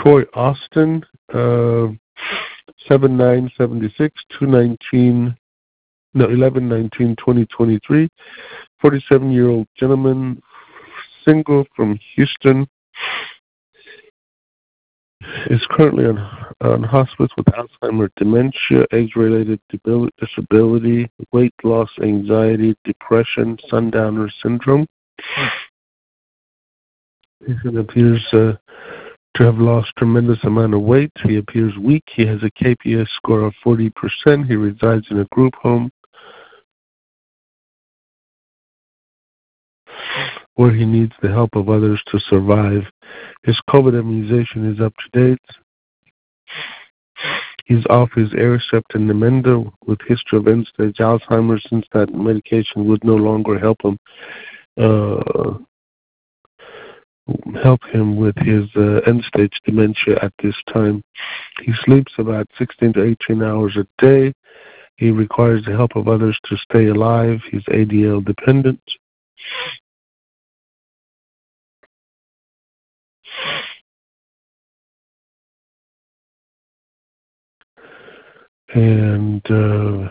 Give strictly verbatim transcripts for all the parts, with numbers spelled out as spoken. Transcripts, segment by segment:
Troy Austin, uh, seven nine seven six, two nineteen, no, eleven nineteen twenty twenty-three. forty-seven-year-old gentleman, single from Houston, is currently on, on hospice with Alzheimer's, dementia, age-related disability, weight loss, anxiety, depression, sundowner syndrome. He appears uh, to have lost tremendous amount of weight. He appears weak. He has a K P S score of forty percent. He resides in a group home where he needs the help of others to survive. His COVID immunization is up to date. He's off his Aricept and Namenda with history of end-stage Alzheimer's, since that medication would no longer help him uh, help him with his uh, end-stage dementia at this time. He sleeps about sixteen to eighteen hours a day. He requires the help of others to stay alive. He's A D L dependent. And uh,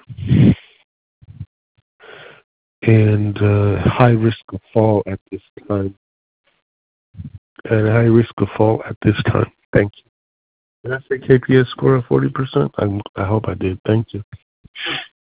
and uh, high risk of fall at this time. And high risk of fall at this time. Thank you. Did I say K P S score of forty percent? I, I hope I did. Thank you.